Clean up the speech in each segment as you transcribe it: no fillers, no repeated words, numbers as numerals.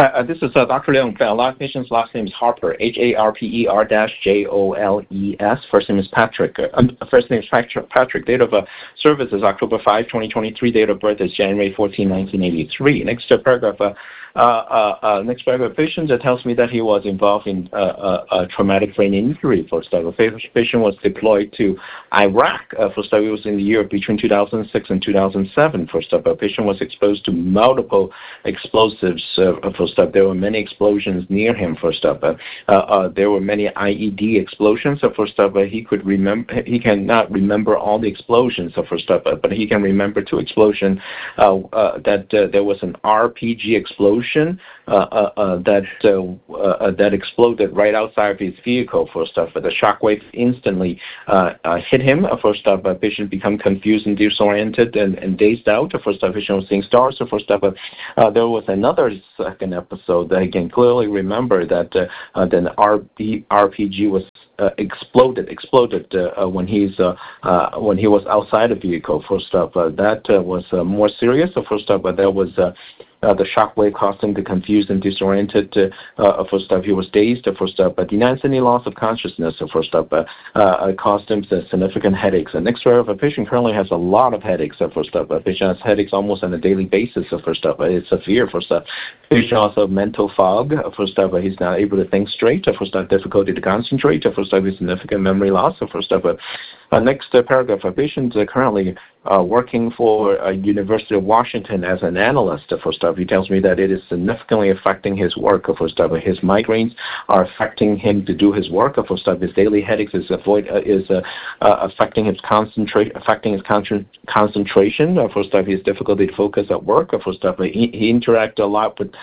This is Dr. Leung. Last patient's last name is Harper, Harper-Joles. First name is Patrick. Patrick. Date of service is October 5, 2023. Date of birth is January 14, 1983. Next paragraph. Next paragraph. Patient tells me that he was involved in a traumatic brain injury. For study, patient was deployed to Iraq. For study, was in the year between 2006 and 2007. For study, patient was exposed to multiple explosives. For study, there were many explosions near him. For study, there were many IED explosions. For study, he could remember. He cannot remember all the explosions. For study, but he can remember two explosions. That there was an RPG explosion. That exploded right outside of his vehicle. For stuff, but the shockwave instantly hit him. For stuff, patient become confused and disoriented and dazed out. For stuff, patient was seeing stars. For stuff, there was another second episode that I can clearly remember that then RPG was exploded when he was outside the vehicle. For stuff, that was more serious. For stuff, but there was the shockwave caused him to confuse and disoriented. For stuff, he was dazed. For stuff, but denies any loss of consciousness. For stuff, caused him significant headaches. And next paragraph, a patient currently has a lot of headaches. For stuff, a patient has headaches almost on a daily basis. For stuff, it's severe. For stuff, patient also have mental fog. For stuff, he's not able to think straight. For stuff, difficulty to concentrate. For stuff, significant memory loss. For stuff, next paragraph, a patient currently working for University of Washington as an analyst. For stuff, he tells me that it is significantly affecting his work. For stuff, his migraines are affecting him to do his work. For stuff, his daily headaches is affecting his concentration. For stuff, he has difficulty to focus at work. For stuff, he interact a lot with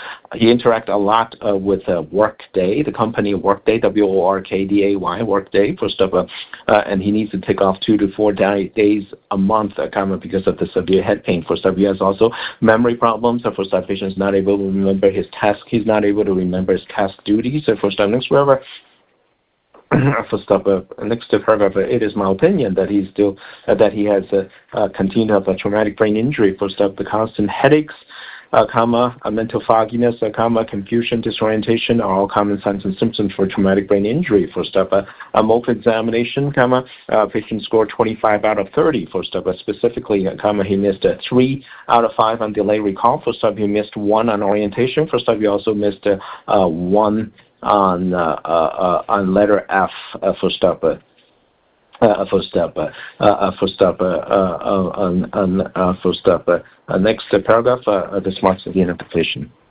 Workday, the company Workday, WORKDAY, Workday. For stuff, and he needs to take off 2 to 4 days a month because of the severe head pain. For stuff, he has also memory problems. For stuff, patient is not able to remember his task. He's not able to remember his task duties. For stuff, next paragraph. For stuff, next paragraph. It is my opinion that he has continued to have a traumatic brain injury. For stuff, the constant headaches, a mental fogginess, confusion, disorientation are all common signs and symptoms for traumatic brain injury. For stuff, a motor examination, patient scored 25 out of 30. For stuff, specifically, he missed 3 out of 5 on delay recall. For stuff, he missed 1 on orientation. For stuff, he also missed 1 on letter F. For stuff. Next paragraph. This marks the end of the patient.